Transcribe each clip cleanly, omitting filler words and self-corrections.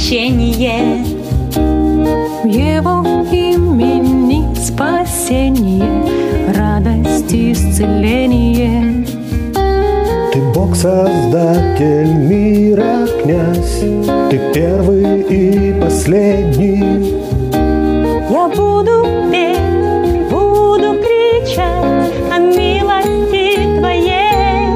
прощение. В Его имени спасение, радость, исцеление. Ты Бог, Создатель мира, князь, Ты первый и последний. Я буду петь, буду кричать о милости Твоей.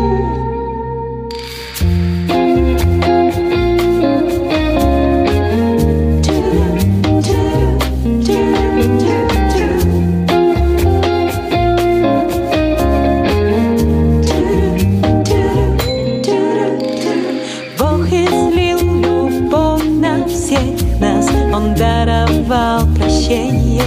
Бог излил любовь на всех нас, Он даровал прощение.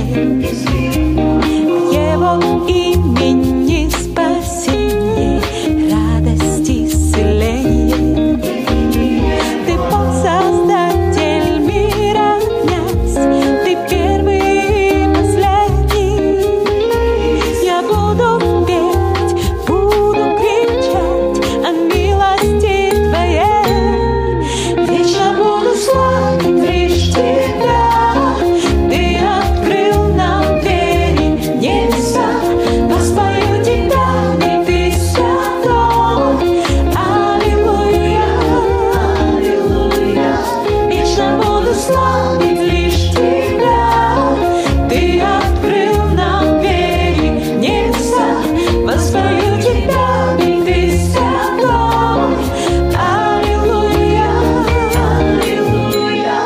В Его имени спасение, радость, исцеление. Ты Бог, Создатель мира, князь, Ты первый и последний. Я буду петь, буду кричать о милости Твоей. Вечно буду славить лишь Тебя. Ты открыл нам двери небеса. Воспою Тебя, ведь Ты святой. Аллилуйя, аллилуйя. Вечно буду славить лишь Тебя. Ты открыл нам двери небеса. Воспою Тебя, ведь Ты святой. Аллилуйя, аллилуйя.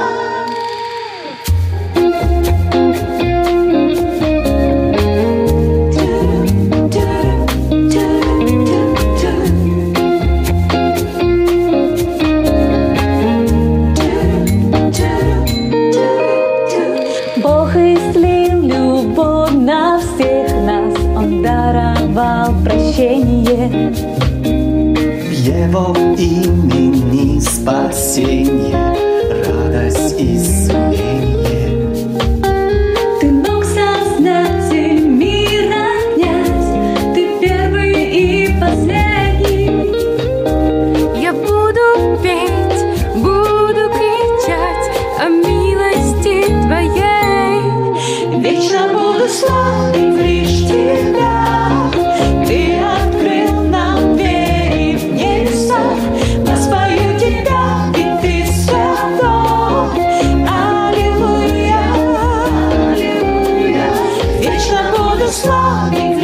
Бог излил любовь на всех нас, Он даровал прощение. В Его имени спасение, радость, исцеление. Ты Бог, Создатель мира, князь, Ты первый и последний. Я буду петь, буду кричать о милости Твоей. Вечно буду славить лишь Тебя. Ты открыл нам двери в небесах. Воспою Тебя, ведь Ты святой. Аллилуйя, аллилуйя. Вечно буду славить